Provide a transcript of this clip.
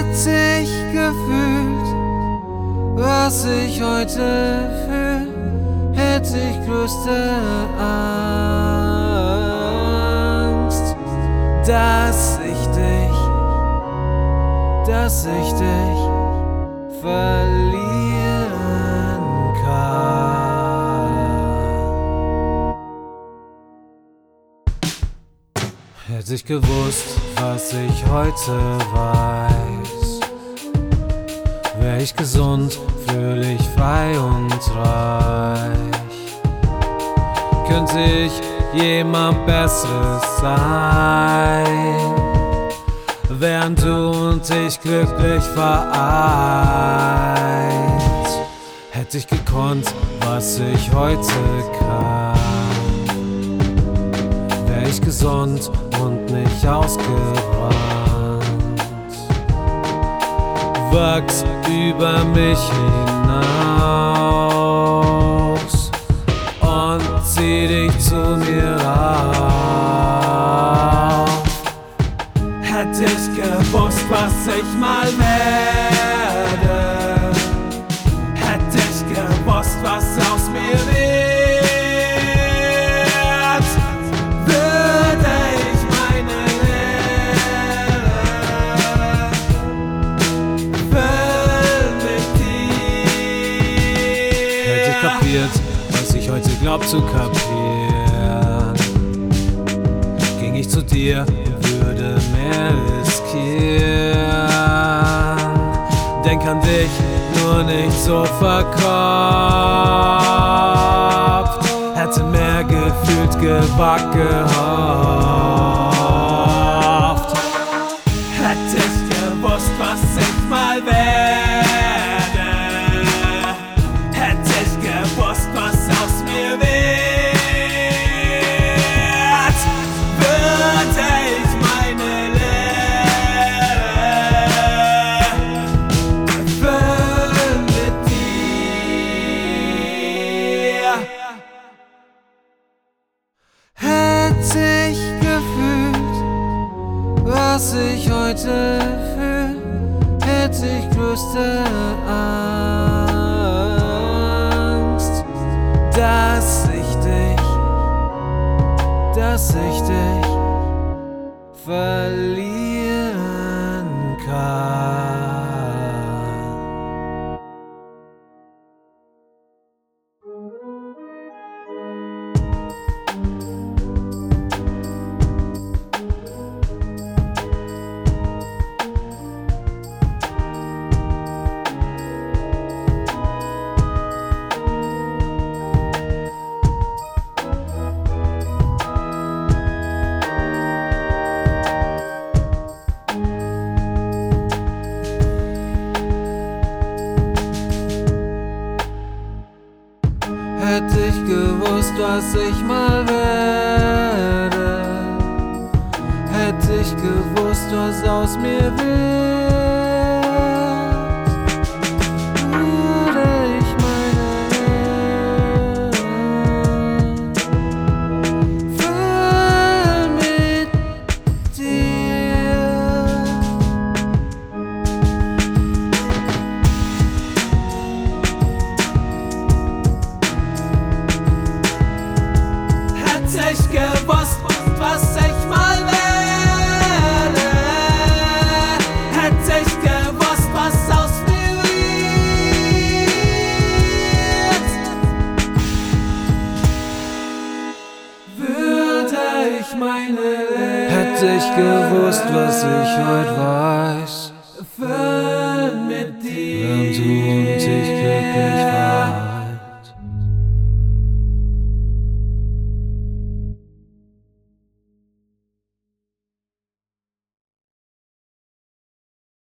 Hätte ich gefühlt, was ich heute fühl, hätte ich größte Angst, dass ich dich verlieren kann. Hätte ich gewusst, was ich heute weiß, wär ich gesund, fröhlich, frei und reich. Könnte ich jemand Besseres sein, während du und ich glücklich vereint. Hätte ich gekonnt, was ich heute kann, wär ich gesund und nicht ausgebrannt. Wachs über mich hinaus und zieh dich zu mir rauf. Hätte ich gewusst, was ich mal werde, hätte ich gewusst, was aus mir wird, würde ich meine Lehre füllen mit dir. Hätte ich kapiert, was ich heute glaub zu kapieren, ging ich zu dir, würde mehr riskieren. Denk an dich, nur nicht so verkopft. Hätte mehr gefühlt, gewagt, gehofft. Hätte ich gewusst, was ich mal werde, hätte ich gewusst, was aus mir wird, würde ich meine Lehre füllen mit dir. Hätte ich gefühlt, was ich heute fühl, hätte ich größte Angst, dass ich dich verlieren kann. Hätte ich gewusst, was ich mal werde, hätte ich gewusst, was aus mir wird, würde ich meine Lehre füllen mit dir. Hätte ich gewusst, was ich mal werde, hätte ich gewusst, was aus mir wird, würde ich meine Lehre. Hätte ich gewusst, was ich heute weiß, füllen mit dir. Während du